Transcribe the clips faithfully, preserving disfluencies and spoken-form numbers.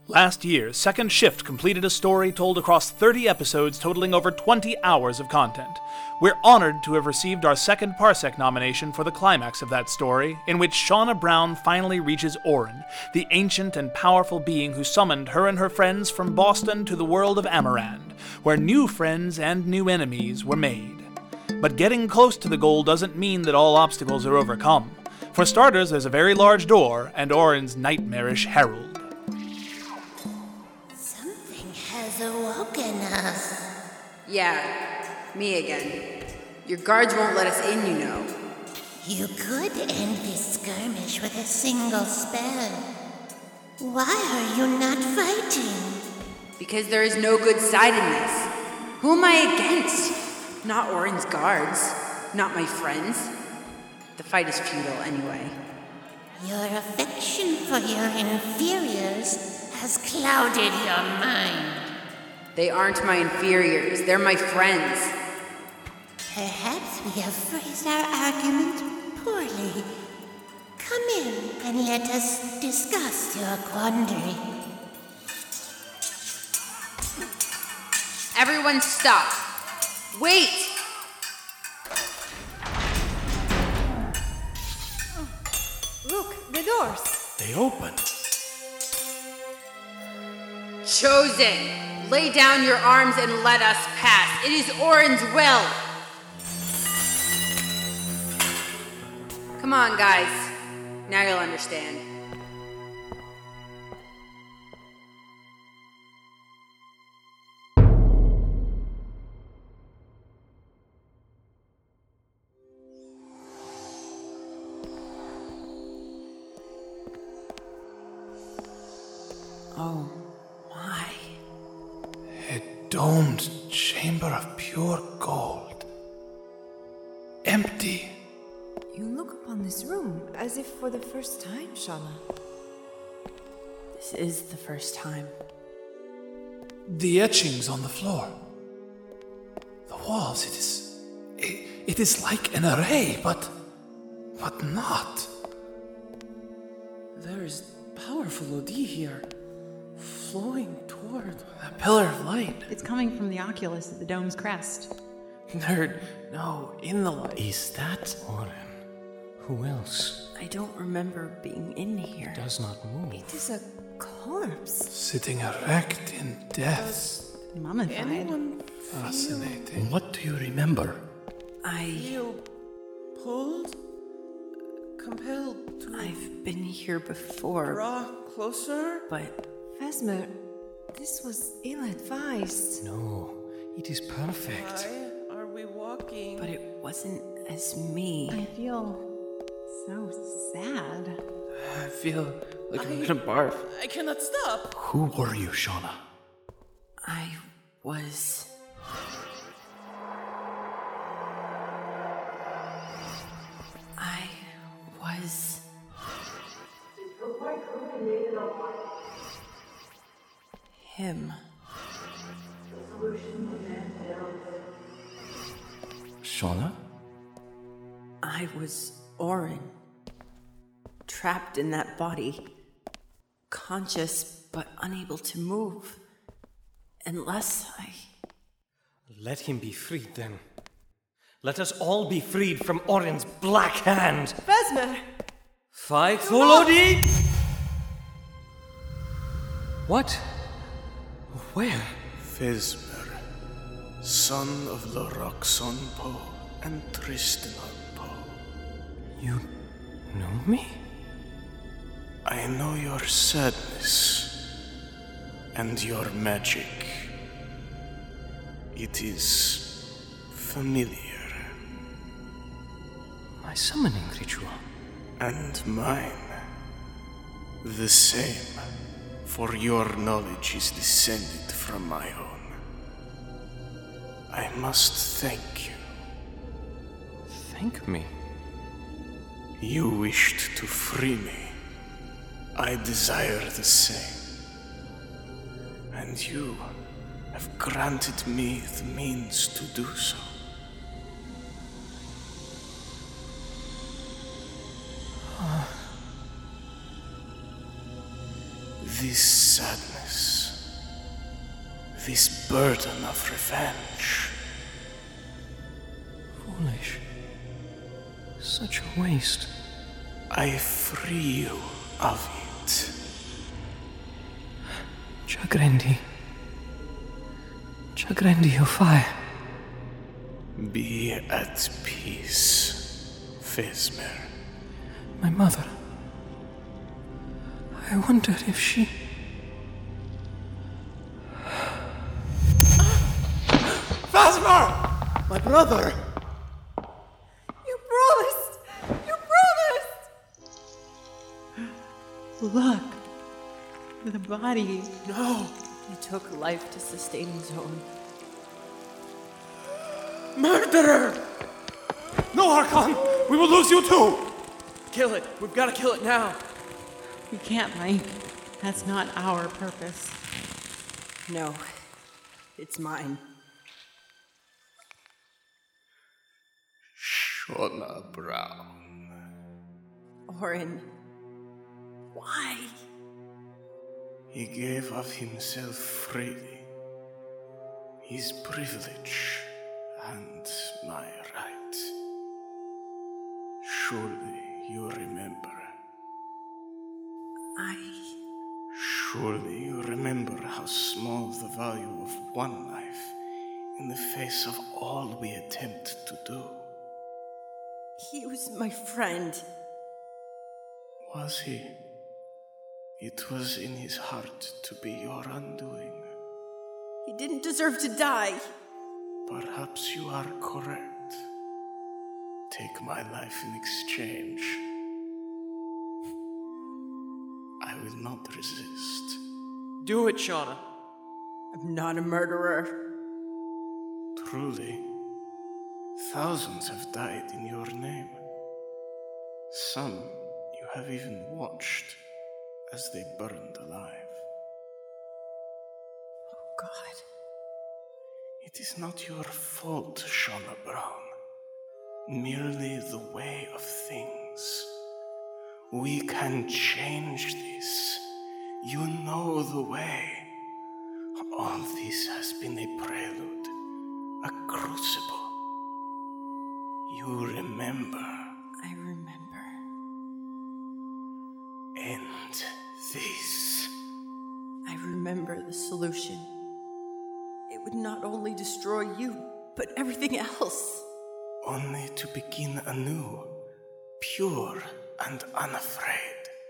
Last year, Second Shift completed a story told across thirty episodes totaling over twenty hours of content. We're honored to have received our second Parsec nomination for the climax of that story, in which Shauna Brown finally reaches Orin, the ancient and powerful being who summoned her and her friends from Boston to the world of Amarand, where new friends and new enemies were made. But getting close to the goal doesn't mean that all obstacles are overcome. For starters, there's a very large door and Orin's nightmarish herald. Has awoken us. Yeah, me again. Your guards won't let us in, you know. You could end this skirmish with a single spell. Why are you not fighting? Because there is no good side in this. Who am I against? Not Orin's guards. Not my friends. The fight is futile anyway. Your affection for your inferiors has clouded your mind. They aren't my inferiors, they're my friends. Perhaps we have phrased our argument poorly. Come in and let us discuss your quandary. Everyone stop. Wait! Oh, look, the doors. They open. Chosen! Lay down your arms and let us pass. It is Orin's will. Come on, guys. Now you'll understand. Oh, my. A domed chamber of pure gold. Empty. You look upon this room as if for the first time, Shauna. This is the first time. The etchings on the floor. The walls, it is... It, it is like an array, but... but not. There is powerful O D here, flowing toward the pillar of light. It's coming from the oculus at the dome's crest. Nerd, no, in the light. Is that Orin? Who else? I don't remember being in here. Does not move. It is a corpse. Sitting erect in death. Mummified. Anyone Fascinating. What do you remember? I... feel pulled? Compelled to... I've been here before. Draw closer? But Vesmer, this was ill-advised. No, it is perfect. Why are we walking? But it wasn't as me. I feel so sad. I feel like I'm gonna barf. I cannot stop. Who were you, Shauna? I was... I was... him. Shauna? I was Orin. Trapped in that body. Conscious but unable to move. Unless I... Let him be freed then. Let us all be freed from Orin's black hand. Vesmer! Fight full O D! What? Where? Vesmer, son of Loroxon Po and Tristanon Po. You know me? I know your sadness and your magic. It is familiar. My summoning ritual. And mine. The same, for your knowledge is descended from my own. I must thank you. Thank me. You wished to free me. I desire the same. And you have granted me the means to do so. this sadness, this burden of revenge. Foolish. Such a waste. I free you of it. Chagrendi. Chagrendi of fire. Be at peace, Fesmer. My mother. I wondered if she... Fesmer! My brother! You promised! You promised! Look. The body. No! He took life to sustain his own. Murderer! No, Harkon! We will lose you too! Kill it! We've got to kill it now! We can't, Mike. That's not our purpose. No, it's mine. Shauna Brown. Orin, why? He gave of himself freely. His privilege and my right. Surely you remember. I... Surely you remember how small the value of one life in the face of all we attempt to do. He was my friend. Was he? It was in his heart to be your undoing. He didn't deserve to die. Perhaps you are correct. Take my life in exchange. I will not resist. Do it, Shauna. I'm not a murderer. Truly, thousands have died in your name. Some you have even watched as they burned alive. Oh, God. It is not your fault, Shauna Brown. Merely the way of things. We can change this. You know the way. All this has been a prelude, a crucible. You remember. I remember. End this. I remember the solution. It would not only destroy you, but everything else. Only to begin anew, pure and unafraid.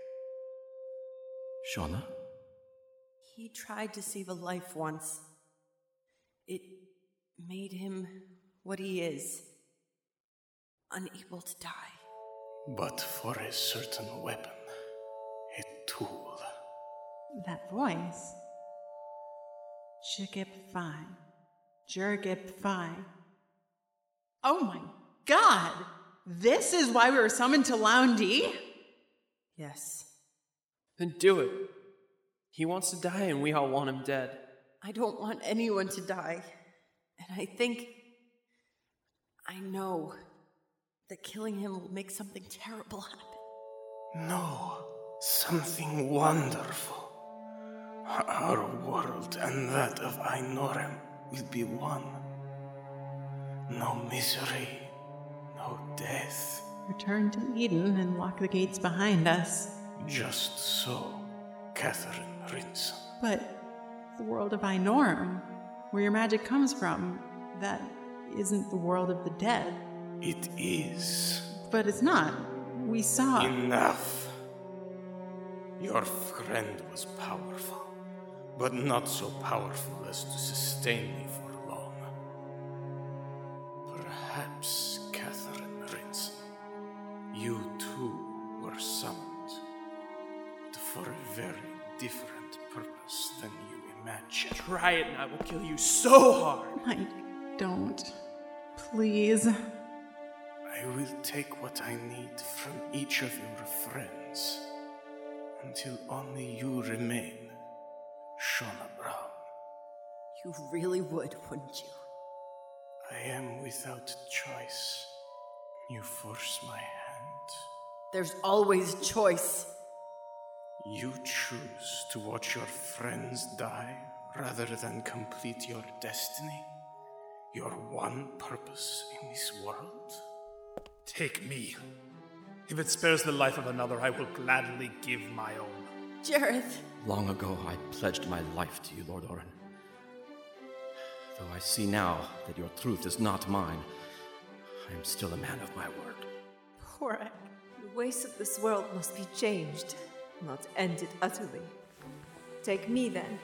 Shauna? He tried to save a life once. It made him what he is. Unable to die. But for a certain weapon, a tool. That voice. Shigip Phi. Jurgip Phi. Oh my god! This is why we were summoned to Laundi? Yes. Then do it. He wants to die and we all want him dead. I don't want anyone to die. And I think... I know that killing him will make something terrible happen. No, something wonderful. Our world and that of Ainoram will be one. No misery, no death. Return to Eden and lock the gates behind us. Just so, Catherine Rinson. But the world of Ainoram, where your magic comes from, that isn't the world of the dead. It is. But it's not. We saw... Enough. Your friend was powerful, but not so powerful as to sustain me for long. Perhaps, Catherine Rinson, you too were summoned, but for a very different purpose than you imagine. Try it and I will kill you so hard. Mike, don't. Please. I will take what I need from each of your friends, until only you remain, Shauna Brown. You really would, wouldn't you? I am without choice. You force my hand. There's always choice. You choose to watch your friends die rather than complete your destiny? Your one purpose in this world? Take me. If it spares the life of another, I will gladly give my own. Jareth. Long ago, I pledged my life to you, Lord Orin. Though I see now that your truth is not mine, I am still a man of my word. Poor Ek. The ways of this world must be changed, not ended utterly. Take me then.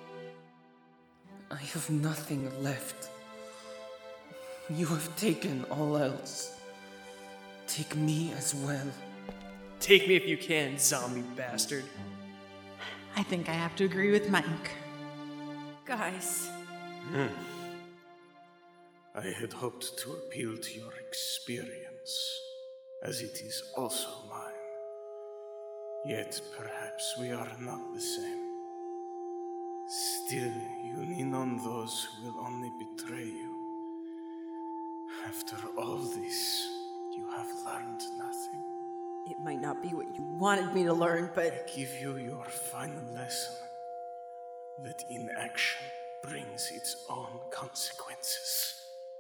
I have nothing left. You have taken all else. Take me as well. Take me if you can, zombie bastard. I think I have to agree with Mike. Guys. Hmm. I had hoped to appeal to your experience, as it is also mine. Yet perhaps we are not the same. Still, you lean on those who will only betray you. After all this, you have learned nothing. It might not be what you wanted me to learn, but... I give you your final lesson, that inaction brings its own consequences.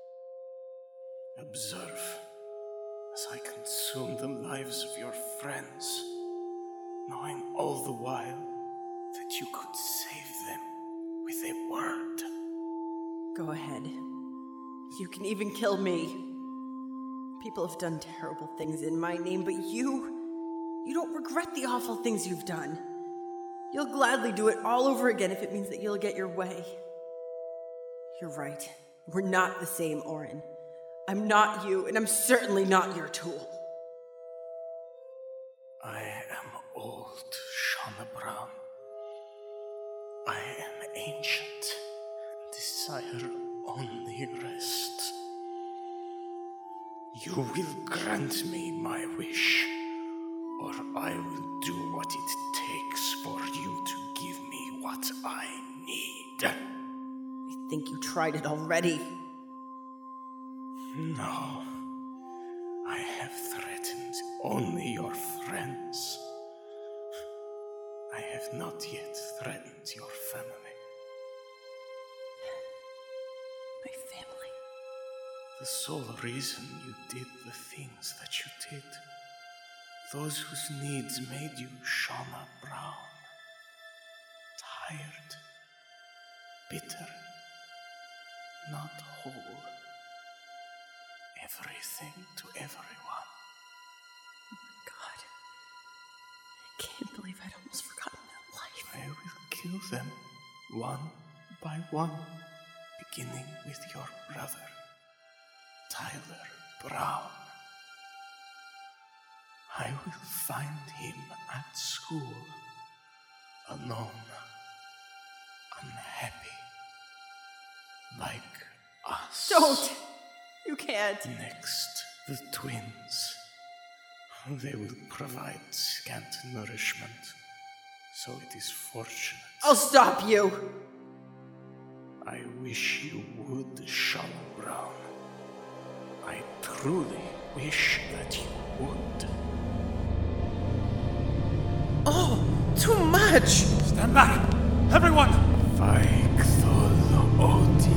Observe as I consume the lives of your friends, knowing all the while that you could save them with a word. Go ahead. You can even kill me. People have done terrible things in my name, but you... You don't regret the awful things you've done. You'll gladly do it all over again if it means that you'll get your way. You're right. We're not the same, Orin. I'm not you, and I'm certainly not your tool. I am old, Shauna Brown. I am ancient, and desire only rest. You will grant me my wish, or I will do what it takes for you to give me what I need. I think you tried it already. No. I have threatened only your friends. I have not yet threatened your family. My family? The sole reason you did the things that you did. Those whose needs made you Shauna Brown. Tired. Bitter. Not whole. Everything to everyone. Oh my God. I can't believe I'd almost forgotten that life. I will kill them, one by one, beginning with your brother, Tyler Brown. I will find him at school, alone, unhappy, like us. Don't! You can't. Next, the twins. They will provide scant nourishment, so it is fortunate. I'll stop you! I wish you would, Shauna Brown. I truly wish that you would. Oh, too much! Stand back! Everyone! Vaigthol Odi.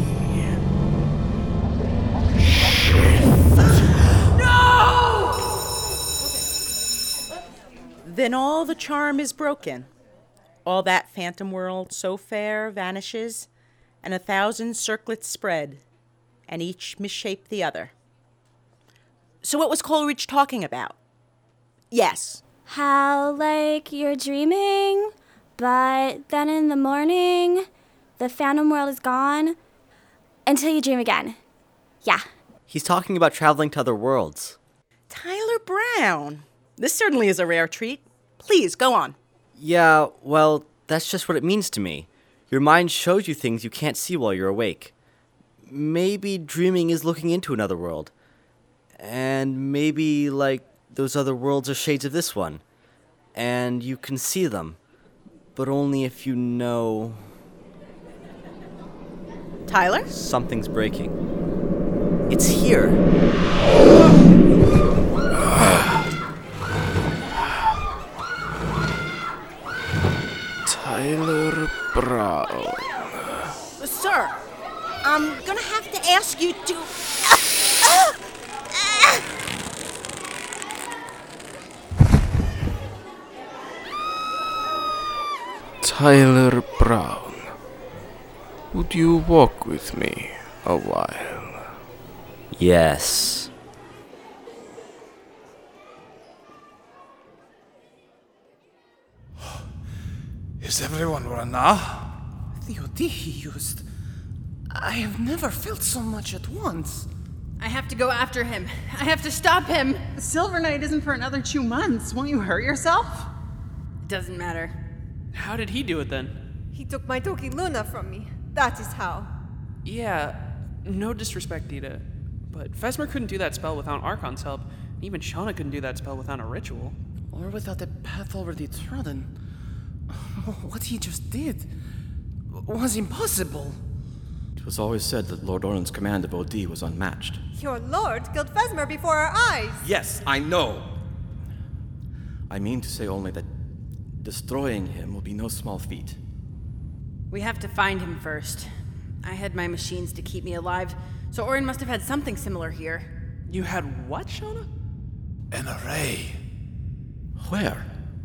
Then all the charm is broken. All that phantom world so fair vanishes, and a thousand circlets spread, and each misshape the other. So what was Coleridge talking about? Yes. How, like, you're dreaming, but then in the morning, the phantom world is gone, until you dream again. Yeah. He's talking about traveling to other worlds. Tyler Brown. This certainly is a rare treat. Please, go on. Yeah, well, that's just what it means to me. Your mind shows you things you can't see while you're awake. Maybe dreaming is looking into another world. And maybe, like, those other worlds are shades of this one. And you can see them. But only if you know... Tyler? Something's breaking. It's here. Brown. Sir, I'm gonna have to ask you to. Tyler Brown, would you walk with me a while? Yes. Is everyone run now? The O D he used. I have never felt so much at once. I have to go after him. I have to stop him. Silver Night isn't for another two months. Won't you hurt yourself? It doesn't matter. How did he do it then? He took my Toki Luna from me. That is how. Yeah, no disrespect, Dita, but Vesmer couldn't do that spell without Archon's help. Even Shauna couldn't do that spell without a ritual. Or without a path already trodden. What he just did was impossible. It was always said that Lord Orin's command of O D was unmatched. Your lord killed Vesmer before our eyes. Yes, I know. I mean to say only that destroying him will be no small feat. We have to find him first. I had my machines to keep me alive, so Orin must have had something similar here. You had what, Shauna? An array. Where?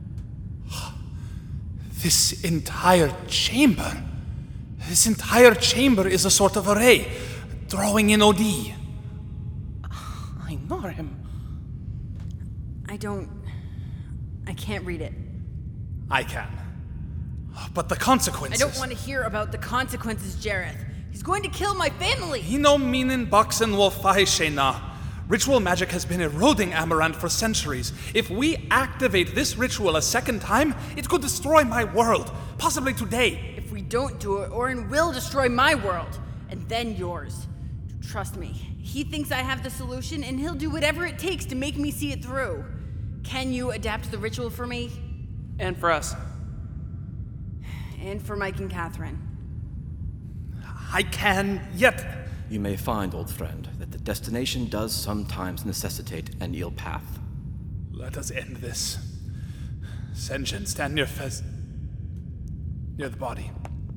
This entire chamber. This entire chamber is a sort of array, drawing in O D. I ignore him. I don't... I can't read it. I can. But the consequences... I don't want to hear about the consequences, Jareth. He's going to kill my family! Hino minin baksen wolf Shena. Ritual magic has been eroding Amaranth for centuries. If we activate this ritual a second time, it could destroy my world, possibly today. If we don't do it, Orin will destroy my world, and then yours. Trust me, he thinks I have the solution, and he'll do whatever it takes to make me see it through. Can you adapt the ritual for me? And for us. And for Mike and Catherine. I can, yet... You may find, old friend, that the destination does sometimes necessitate an ill path. Let us end this. Senjin, stand near Fez... near the body.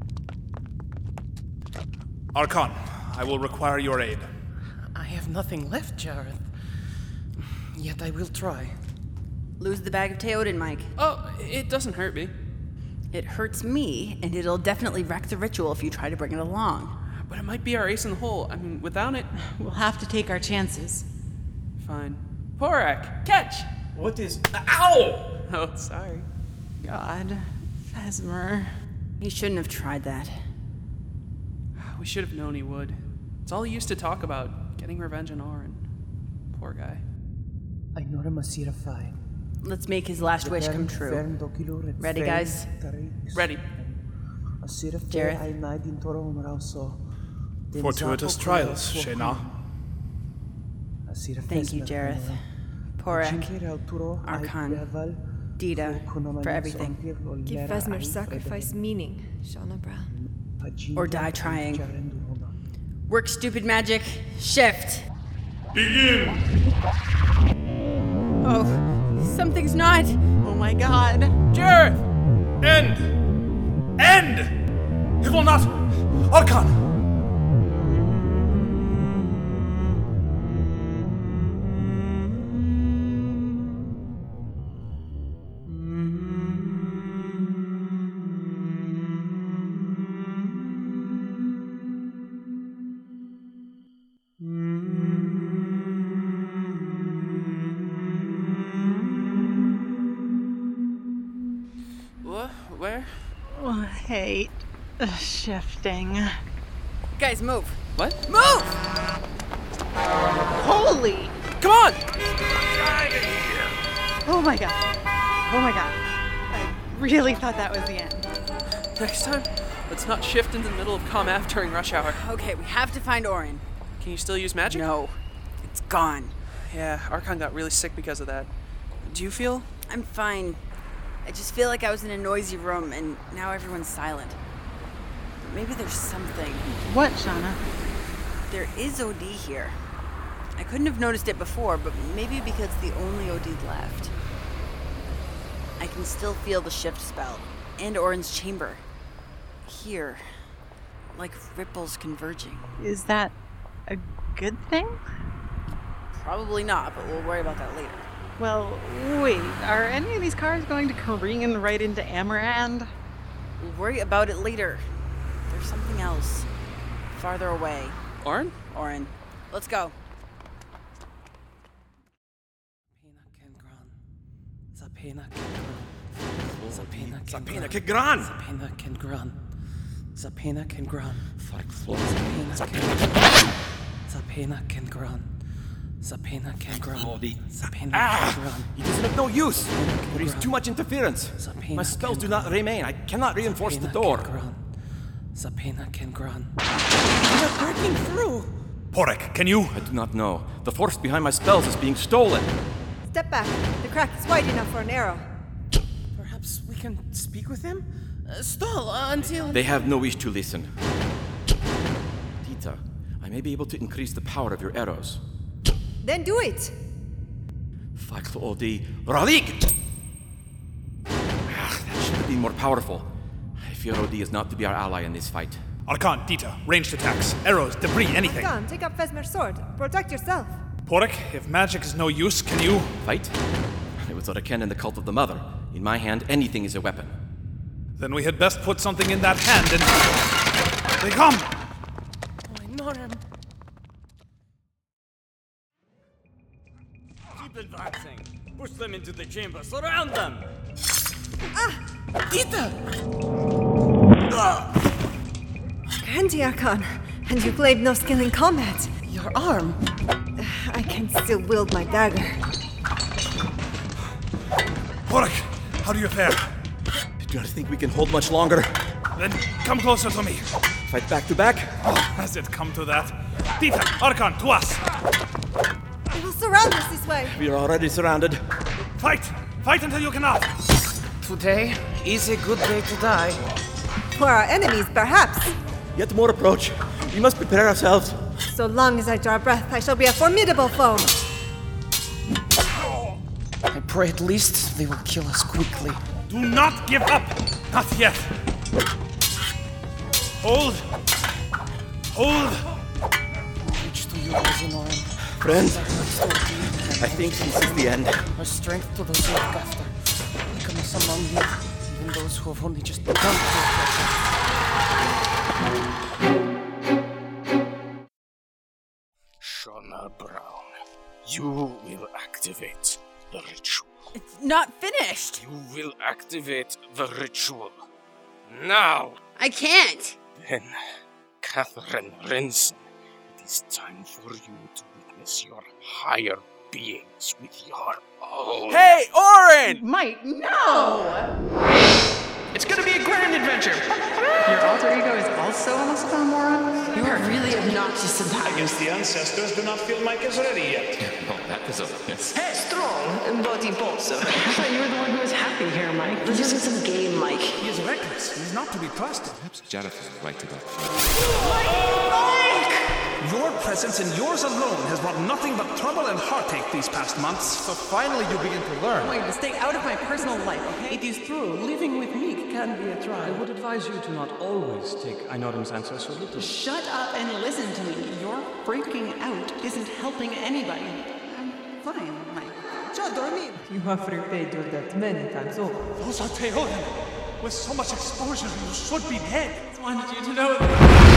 Archon, I will require your aid. I have nothing left, Jareth. Yet I will try. Lose the bag of Teoden, Mike. Oh, it doesn't hurt me. It hurts me, and it'll definitely wreck the ritual if you try to bring it along. But it might be our ace in the hole. I mean, without it... We'll have to take our chances. Fine. Porak, catch! What is... Ow! Oh, sorry. God. Vesmer. He shouldn't have tried that. We should have known he would. It's all he used to talk about, getting revenge on Orin. Poor guy. Let's make his last wish come true. Ready, guys? Ready. Jareth. Fortuitous trials, Shena. Thank you, Jareth. Porak, Archon, Dita, for everything. Give Vesmer's sacrifice meaning, Shauna Brown. Or die trying. Work stupid magic. Shift. Begin! Oh, something's not. Oh my god. Jareth! End! End! It will not... Archon! Where? Oh, I hate uh, shifting. Guys, move. What? Move! Holy! Come on! Oh my god. Oh my god. I really thought that was the end. Next time, let's not shift into the middle of Comm during rush hour. Okay, we have to find Orin. Can you still use magic? No. It's gone. Yeah, Archon got really sick because of that. Do you feel? I'm fine. I just feel like I was in a noisy room, and now everyone's silent. But maybe there's something. What, Shauna? There is O D here. I couldn't have noticed it before, but maybe because it's the only O D left. I can still feel the shift spell, and Orin's chamber. Here. Like ripples converging. Is that a good thing? Probably not, but we'll worry about that later. Well, wait. Are any of these cars going to careen right into Amarand? We'll worry about it later. There's something else. Farther away. Orin? Orin. Let's go. Zapena Kengran. Zapena Kengran. Zapena Kengran. Zapena Kengran. Zapena Kengran. Zapena Kengran. Zapena Kengran. Zapena Kengran. It is of no use. There is too much interference. My spells do not remain. I cannot reinforce the door. Zapena Kengran. We are breaking through. Porek, can you? I do not know. The force behind my spells is being stolen. Step back. The crack is wide enough for an arrow. Perhaps we can speak with him? Uh, stall uh, until... They have no wish to listen. Tita, I may be able to increase the power of your arrows. Then do it! Fakl Odi Ralik! Ah, that should have been more powerful. I fear Odi is not to be our ally in this fight. Arkan, Dita, ranged attacks, arrows, debris, anything. Arkan, take up Fesmer's sword. Protect yourself. Porek, if magic is no use, can you... Fight? It was Oroken and the Cult of the Mother. In my hand, anything is a weapon. Then we had best put something in that hand and... They come! Oh, I know him. Keep advancing. Push them into the chamber. Surround them! Ah! Dita! Ah! Handy, Arkan. And you claimed no skill in combat. Your arm? I can still wield my dagger. Porek, how do you fare? I do not think we can hold much longer. Then come closer to me. Fight back to back? Oh, has it come to that? Dita, Arkan, to us! They will surround us this way. We are already surrounded. Fight! Fight until you cannot! Today is a good day to die. For our enemies, perhaps. Yet more approach. We must prepare ourselves. So long as I draw breath, I shall be a formidable foe. I pray at least they will kill us quickly. Do not give up! Not yet! Hold! Hold! Reach to you, Orin. Friends, I think this is the end. Our strength to those who look after. Weakness among you, even those who have only just begun to look after. Shauna Brown, you will activate the ritual. It's not finished! You will activate the ritual. Now! I can't! Then, Catherine Renson, it is time for you to witness your higher beings with your own. Hey, Orin! Mike, no! It's gonna be a grand adventure! Your alter ego is also a Muspel moron? You are really obnoxious sometimes. I guess the ancestors do not feel Mike is ready yet. Oh, that is obvious. Hey, strong, but impulsive. I thought you were the one who was happy here, Mike. This isn't some game, Mike. He is reckless. He is not to be trusted. Perhaps Jareth is right about Mike! Your presence and yours alone has brought nothing but trouble and heartache these past months. So finally you begin to learn. I'm going to stay out of my personal life, okay? It is true, living with Meek can be a trial. I would advise you to not always take Einorim's answer so little. Shut up and listen to me. Your freaking out isn't helping anybody. I'm fine, Mike. Just dormir. You have repaid your debt many times over. Those are Teoden. With so much exposure, you should be dead. I just wanted you to know that.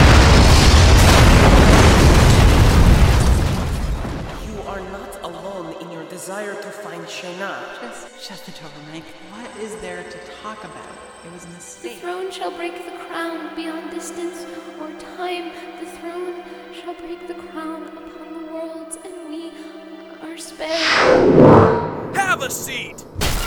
You are not alone in your desire to find Shayna. Just shut the door, Mike. What is there to talk about? It was a The mistake. throne shall break the crown beyond distance or time. The throne shall break the crown upon the worlds, and we are spared. Have a seat!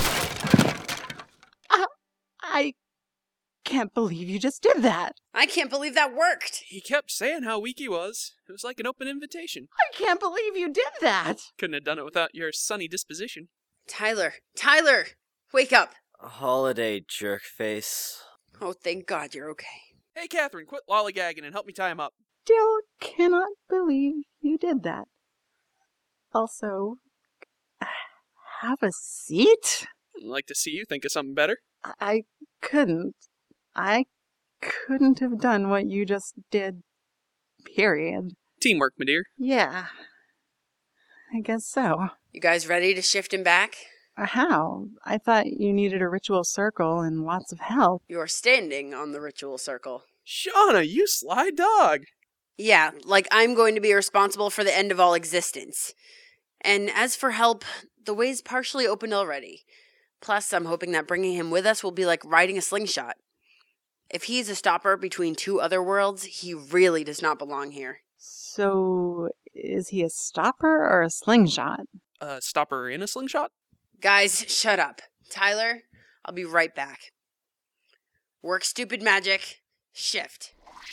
Uh, I can't believe you just did that. I can't believe that worked! He kept saying how weak he was. It was like an open invitation. I can't believe you did that. Couldn't have done it without your sunny disposition. Tyler, Tyler! Wake up! A holiday, jerk face. Oh, thank God you're okay. Hey, Catherine, quit lollygagging and help me tie him up. Still cannot believe you did that. Also, have a seat? I'd like to see you think of something better. I couldn't. I couldn't have done what you just did. Period. Teamwork, my dear. Yeah. I guess so. You guys ready to shift him back? How? I thought you needed a ritual circle and lots of help. You're standing on the ritual circle. Shauna, you sly dog. Yeah, like I'm going to be responsible for the end of all existence. And as for help, the way's partially opened already. Plus, I'm hoping that bringing him with us will be like riding a slingshot. If he's a stopper between two other worlds, he really does not belong here. So, is he a stopper or a slingshot? A stopper in a slingshot? Guys, shut up. Tyler, I'll be right back. Work stupid magic. Shift.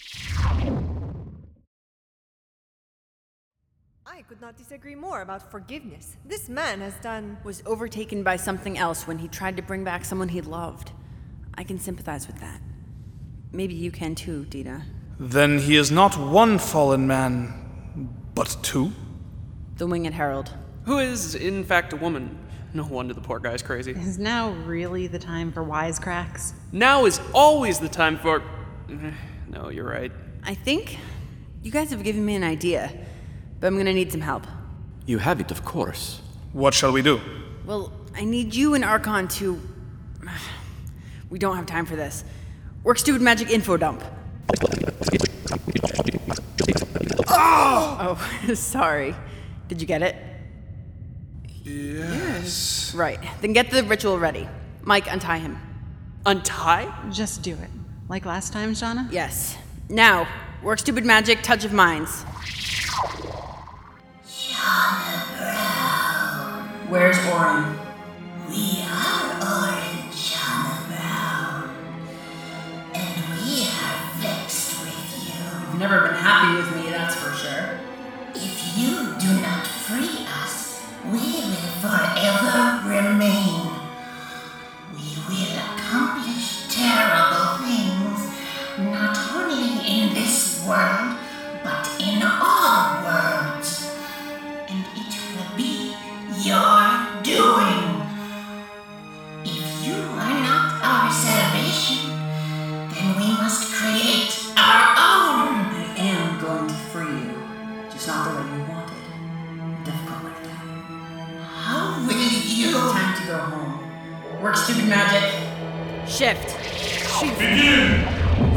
I could not disagree more about forgiveness. This man has done... Was overtaken by something else when he tried to bring back someone he loved. I can sympathize with that. Maybe you can too, Dita. Then he is not one fallen man, but two? The Winged Herald. Who is, in fact, a woman. No wonder the poor guy's crazy. Is now really the time for wisecracks? Now is always the time for... No, you're right. I think you guys have given me an idea, but I'm gonna need some help. You have it, of course. What shall we do? Well, I need you and Archon to... We don't have time for this. Work stupid magic info dump. Oh! Oh, sorry. Did you get it? Yes. Right. Then get the ritual ready. Mike, untie him. Untie? Just do it. Like last time, Shauna? Yes. Now, work stupid magic, touch of minds. Shauna Brown. Where's Orin? We are Orin Shauna Brown. And we are vexed with you. You've never been happy with me, that's for sure. If you do not free us, we will forever remain. We will accomplish terrible things, not only in this world, but in all worlds. And it will be your doing. If you are not our salvation, then we must create our own. I am going to free you, just not the way you wanted. Difficult like that. How will you? Time to go home. Work stupid magic. Shift. Begin!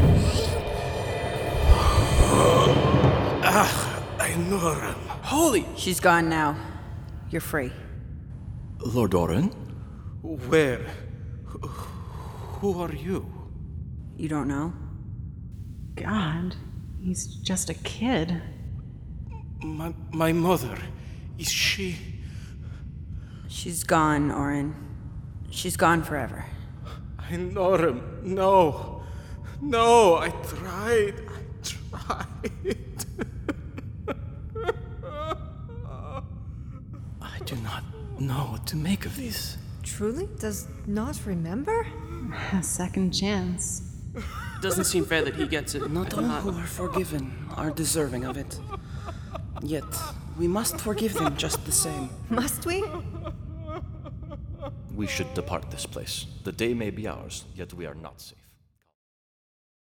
Ah, Ainoran. Holy! She's gone now. You're free. Lord Orin? Where? Who are you? You don't know? God, he's just a kid. My, my mother. Is she... She's gone, Orin. She's gone forever. Ainoran, no. No, I tried. I tried. I do not know what to make of this. Truly does not remember? A second chance. Doesn't seem fair that he gets it. Not all who are forgiven are deserving of it. Yet, we must forgive them just the same. Must we? We should depart this place. The day may be ours, yet we are not safe.